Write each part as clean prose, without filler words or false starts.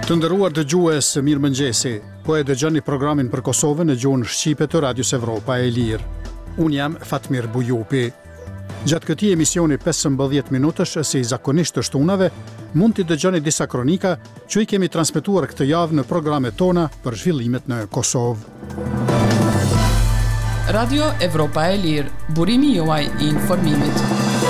Të nderuar dëgjues, mirëmëngjesi. Po e dëgjoni programin për Kosovën në gjuhën shqipe të Radios Evropa e Lirë. Unë jam Fatmir Bujupi. Gjatë këtij emisioni 15 minutësh, si zakonisht të shtunave, mund t'i dëgjoni disa kronika që i kemi transmetuar këtë javë në programet tona për zhvillimet në Kosovë. Radio Evropa e Lirë, burimi juaj i informimit.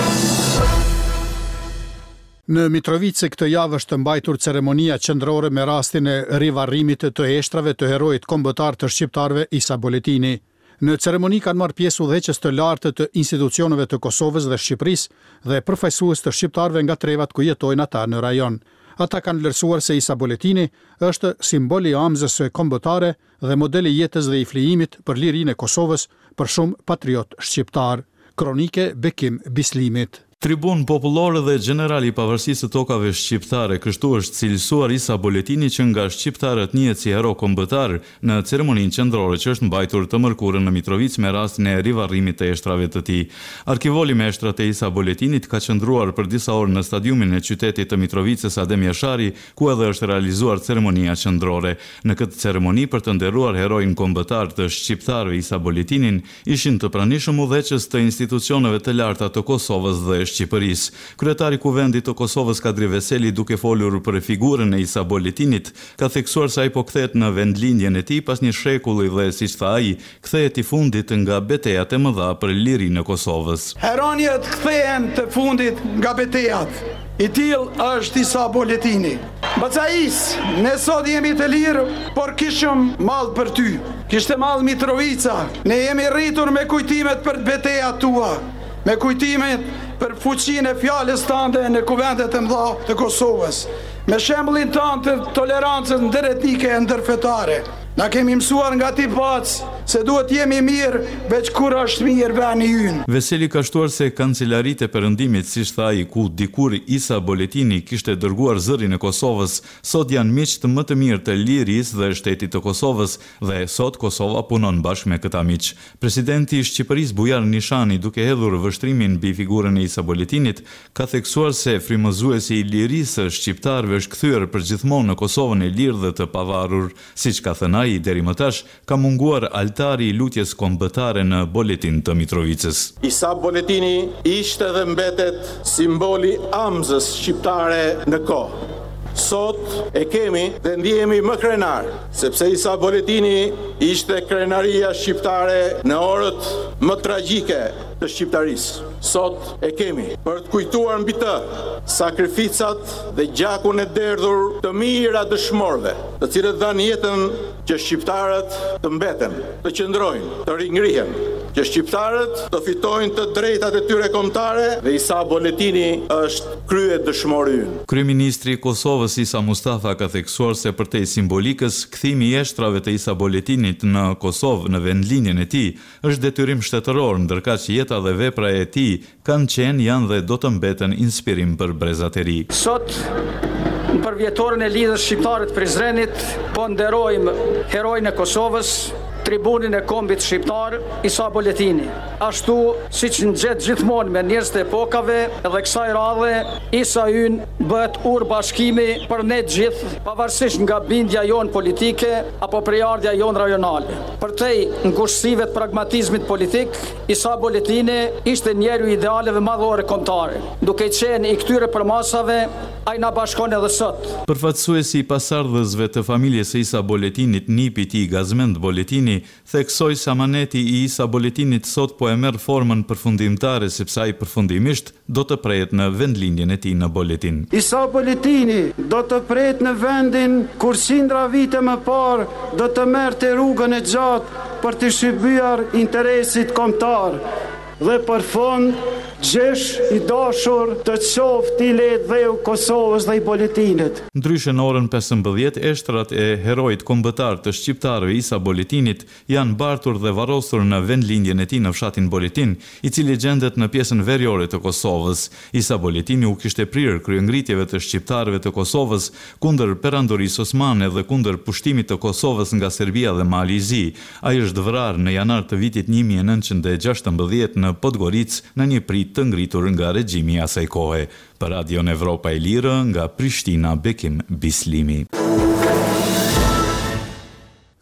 Në Mitrovice këtë javë është mbajtur ceremonia qendrore me rastin e rivarrimit të eshtrave të herojit kombëtar të shqiptarëve Isa Boletini. Në ceremoni kanë marrë pjesë udhëheqës të lartë të institucioneve të Kosovës dhe Shqipërisë dhe përfaqësues të shqiptarëve nga trevat ku jetojnë ata në rajon. Ata kanë vlerësuar se Isa Boletini është simboli i amzës kombëtare dhe modeli jetës dhe i flijimit për lirinë e Kosovës për shumë patriot shqiptar. Kronike Bekim Bislimit. Tribun popullore dhe generali i pavarësisë së tokave shqiptare, kështu është cilësuar Isa Boletini që nga shqiptarët njihet si hero kombëtar në ceremoninë qendrore që është mbajtur të mërkurën në Mitrovic me rastin e rivarrimit të eshtrave të tij. Arkivoli me eshtrat e Isa Boletinit ka qëndruar për disa orë në stadiumin e qytetit të Mitrovicës Adem Jashari, ku edhe është realizuar ceremonia qendrore. Në këtë ceremoni për të nderuar heroin kombëtar të shqiptarëve Isa Boletinin, ishin të pranishëm udhëheqës të institucioneve të larta të Kosovës dhe Shqipërisë. Kryetari i Kuvendit të Kosovës Kadri Veseli, duke folur për figurën e Isa Boletinit, ka theksuar se ai po kthehet në vendlindjen e tij pas një shekulli dhe, siç tha ai, kthehet i fundit nga betejat e mëdha për lirinë e Kosovës. Heronjet kthehen të fundit nga betejat. I tillë është Isa Boletini. Bacais, ne sot jemi të lirë, por kishëm mall për ty. Kishte mall Mitrovica. Ne jemi rritur me kujtimet për betejat tua, me kujtimet për fuqinë e fjalës tënde në kuvendet e mëdha të Kosovës, me shembullin tënd të tolerancës ndëretnike e ndërfetare. Na kemi mësuar nga ti pac se duhet jemi mirë veç kur është mirë veni ynë. Veseli ka shtuar se kancelarit e perëndimit, siç tha ai, ku dikur Isa Boletini kishte dërguar zërin e Kosovës, sot janë miq të më të mirë të lirisë dhe shtetit të Kosovës dhe sot Kosova punon bashkë me këta miq. Presidenti i Shqipërisë Bujar Nishani, duke hedhur vështrimin mbi figurën e Isa Boletinit, ka theksuar se frymëzuesi i lirisë shqiptarëve është kthyer përgjithmonë në Kosovën e lirë dhe të pavarur, siç ka thënë ai, deri më tash ka munguar altari i lutjes kombëtare në Boletin të Mitrovicës. Isa Boletini ishte dhe mbetet simboli amzës shqiptare në kohë. Sot e kemi dhe ndihemi më krenar, sepse Isa Boletini ishte krenaria shqiptare në orët më tragjike të shqiptarisë. Sot e kemi për të kujtuar mbi të sakrificat dhe gjakun e derdhur të mijëra dëshmorëve, të cilët dhanë jetën që shqiptarët të mbeten, të qëndrojnë, të ringrihen, që shqiptarët të fitojnë të drejtat e tyre kombëtare dhe Isa Boletini është krye dëshmori ynë. Kryeministri i Kosovës Isa Mustafa ka theksuar se përtej simbolikës, kthimi i eshtrave të Isa Boletinit në Kosovë në vendlinjen e tij është detyrim shtetëror, ndërkaq jeta dhe vepra e tij kanë qenë, janë dhe do të mbeten inspirim për brezat e ri. Sot në përvjetorën e lidhës shqiptare të Prizrenit po nderojmë heroin e Kosovës, tribunin e kombit shqiptar Isa Boletini. Ashtu siç ngjet gjithmonë me njerëz të epokave, edhe kësaj radhe Isa ynë bëhet ur bashkimi për ne gjithë, pavarësisht nga bindja jonë politike apo prejardhja jonë rajonale. Përtej ngushtësive të pragmatizmit politik, Isa Boletini ishte njeriu i idealeve madhore kombëtare. Duke qenë i këtyre përmasave, ai na bashkon edhe sot. Përfaqësuesi i pasardhësve të familjes së Isa Boletinit, nipi i tij Gazmend Boletini, theksoi se amaneti i Isa Boletinit sot po e merr formën përfundimtare, sepse ai përfundimisht do të prehet në vendlindjen e tij në Boletin. Isa Boletini do të prehet në vendin kur qindra vite më parë do të merrte rrugën e gjatë për të shqyrtuar interesit kombëtar dhe për fond gjesh i dashur të qoftë i lehtë dheu Kosovës dhe i Boletinit. Ndryshe në orën 15, eshtrat e heroit kombëtar të shqiptarëve Isa Boletinit janë bartur dhe varrosur në vendlindjen e tij në fshatin Boletin, i cili gjendet në pjesën veriore të Kosovës. Isa Boletini u kishte prirë kryengritjeve të shqiptarëve të Kosovës kundër perandorisë osmane dhe kundër pushtimit të Kosovës nga Serbia dhe Malizi. Ai është vrarë në janar të vitit 1916 në Podgoricë në një prit të ngritur nga regjimi i asaj kohe. Për Radion Evropa e Lirë, nga Prishtina, Bekim Bislimi.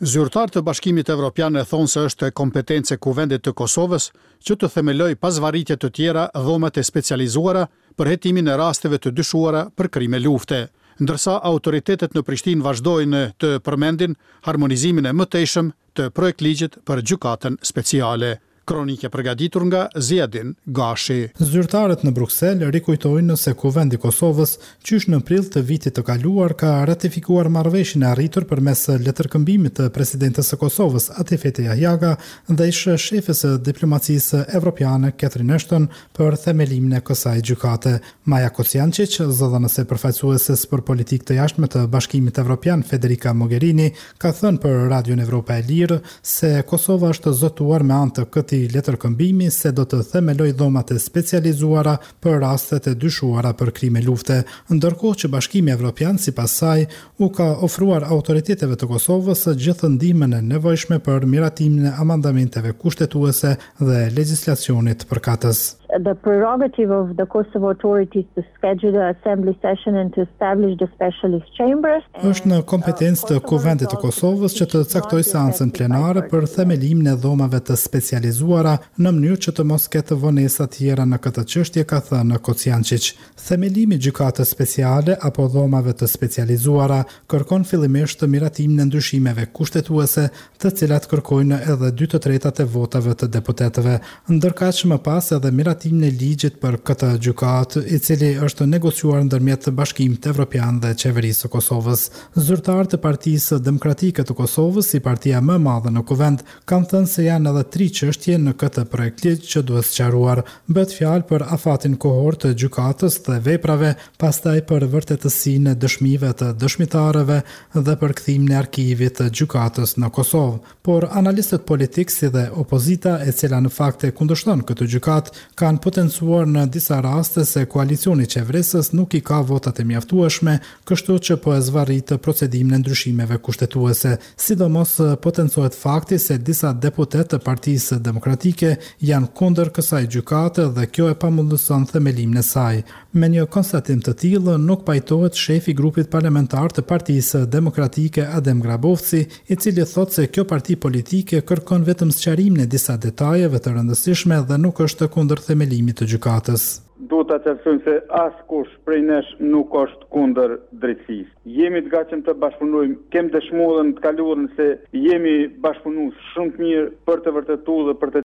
Zyrtarët të Bashkimit Evropian e thonë se është kompetence kuvendit të Kosovës që të themeloj pas varritje të tjera dhomat e specializuara për hetimin e rasteve të dyshuara për krime lufte, ndërsa autoritetet në Prishtinë vazhdojnë të përmendin harmonizimin e mëtejshëm të projektligjit për gjykatën speciale. Kronike përgatitur nga Ziadin Gashi. Zyrtarët në Bruksel rikujtojnë se Kuvendi i Kosovës qysh në prill të vitit të kaluar ka ratifikuar marrëveshjen e arritur përmes letërkëmbimit të presidentes së Kosovës Atifete Jahjaga dhe ish shefes së diplomacisë evropiane Catherine Ashton për themelimin e kësaj gjykate. Maja Kocijancic, zëdhënëse përfaqësueses për politikë të jashtme të Bashkimit Evropian Federica Mogherini, ka thënë për Radion Evropa e Lirë se Kosova është zotuar me anë të këtij letërkëmbimi se do të themeloj dhomat e specializuara për rastet e dyshuara për krime lufte, ndërkohë që Bashkimi Evropian sipas saj u ka ofruar autoriteteve të Kosovës gjithë ndihmën e nevojshme për miratimin e amendamenteve kushtetuese dhe legjislacionit përkatës. The prerogative of the Kosovo authorities to schedule the assembly session and to establish the specialist chambers. Është në kompetencë të Kuvendit të Kosovës që të caktojë seancën plenare për themelimin e dhomave të specializuara në mënyrë që të mos ketë vonesa tjera në këtë çështje, ka thënë Kocijancic. Themelimi i gjykatës speciale apo dhomave të specializuara kërkon fillimisht miratimin e ndryshimeve kushtetuese, të cilat kërkojnë edhe 2/3 e votave të deputetëve, ndërkaq më pas edhe miratimin e ligjit për këtë gjykatë, i cili është negociuar ndërmjet Bashkimit Evropian dhe Qeverisë së Kosovës. Zyrtarët e Partisë Demokratike të Kosovës, si partia më e madhe në Kuvend, kanë thënë se janë edhe 3 çështje në këtë projektligj që duhet sqaruar. Bëhet fjalë për afatin kohor të gjykatës dhe veprave, pastaj për vërtetësinë e dëshmive të dëshmitarëve dhe për kthimin e arkivit të gjykatës në Kosovë. Por analistët politikë si dhe opozita, e cila në fakt e kundërshton këtë gjykatë, kanë potencuar në disa raste se koalicioni qeverisës nuk i ka votat e mjaftueshme, kështu që po e zvarrit procedimin e ndryshimeve kushtetuese. Sidomos potencohet fakti se disa deputet të Partisë Demokratike janë kundër kësaj gjykate dhe kjo e pamundëson themelimin e saj. Me një konstatim të tillë nuk pajtohet shefi i grupit parlamentar të Partisë Demokratike Adem Grabovci, i cili thotë se kjo parti politike kërkon vetëm sqarimin e disa detajeve të rëndësishme dhe nuk është kundër themelimit të gjykatës. Duhet ta qartësojmë se askush prej nesh nuk është kundër drejtësisë. Jemi të gatshëm të bashkëpunojmë, kem dëshmuar të kaluarën se jemi bashkëpunues shumë të mirë për të vërtetuar dhe për të